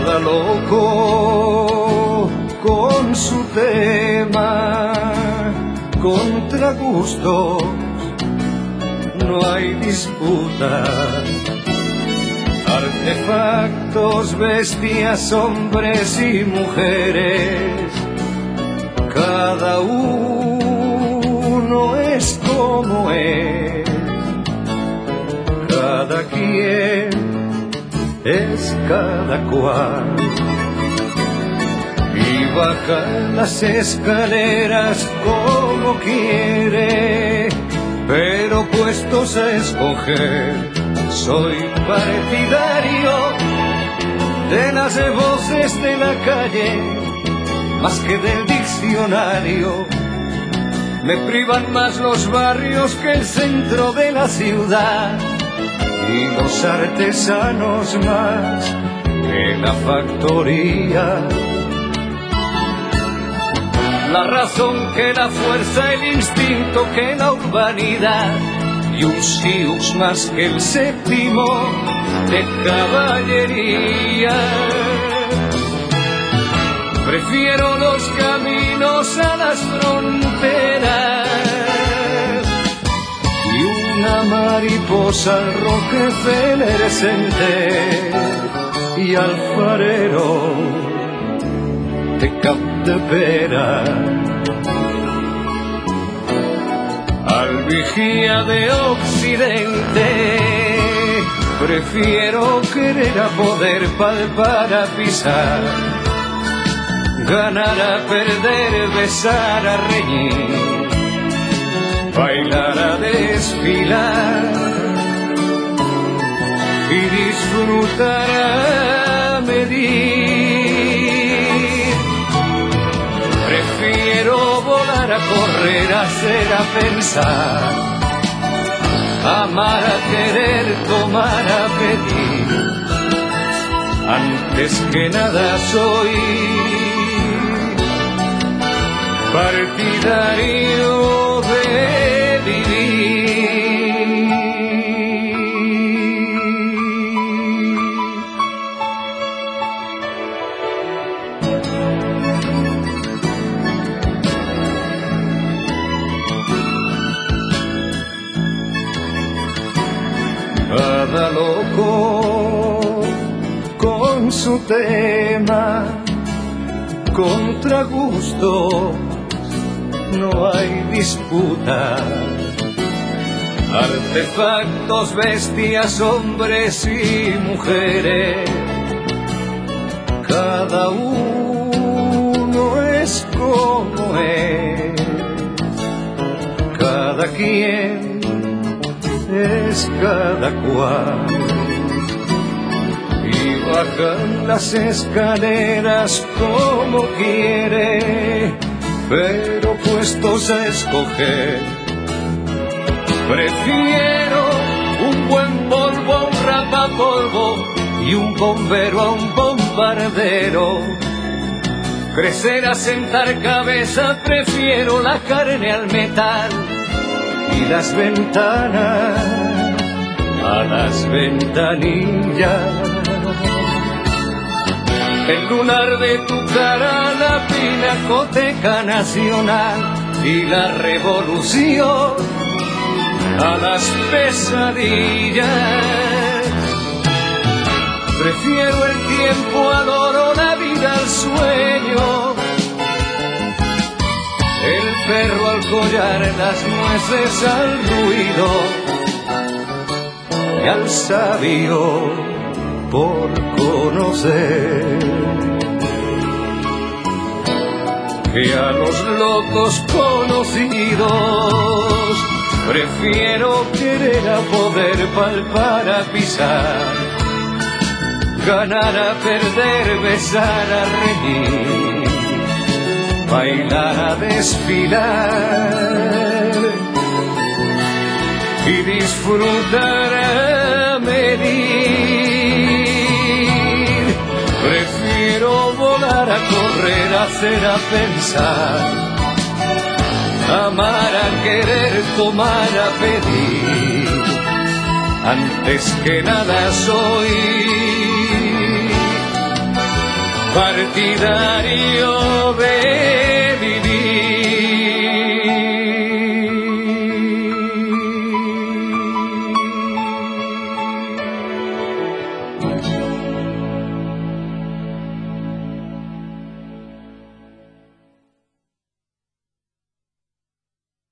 Cada loco con su tema, contra gustos no hay disputa. Artefactos, bestias, hombres y mujeres, cada uno es como es, cada quien es cada cual. Y baja las escaleras como quiere, pero puestos a escoger, soy partidario de las voces de la calle, más que del diccionario. Me privan más los barrios que el centro de la ciudad, y los artesanos más que la factoría. La razón que la fuerza, el instinto que la urbanidad, y un siux más que el séptimo de caballería. Prefiero los caminos a las fronteras y una mariposa al Rockefeller Center y alfarero de Capdepera. Al vigía de Occidente prefiero querer a poder, palpar a pisar, ganar a perder, besar a reñir, bailar a desfilar y disfrutar a medir. Prefiero volar a correr, a hacer, a pensar, amar a querer, tomar a pedir. Antes que nada soy partidario de vivir. Cada loco con su tema, contra gustos no hay disputa. Artefactos, bestias, hombres y mujeres, cada uno es como es, cada quien es cada cual. Y bajan las escaleras como quiere, pero puestos a escoger, prefiero un buen polvo a un rapapolvo y un bombero a un bombardero. Crecer a sentar cabeza, prefiero la carne al metal y las ventanas a las ventanillas. El lunar de tu cara, la Pinacoteca Nacional y la revolución a las pesadillas. Prefiero el tiempo al oro, la vida al sueño, el perro al collar, las nueces al ruido y al sabio por conocer. Que a los locos conocidos prefiero querer a poder, palpar a pisar, ganar a perder, besar a reír, bailar a desfilar y disfrutar a medir. Prefiero volar a correr, a hacer, a pensar, amar a querer, tomar a pedir. Antes que nada soy partidario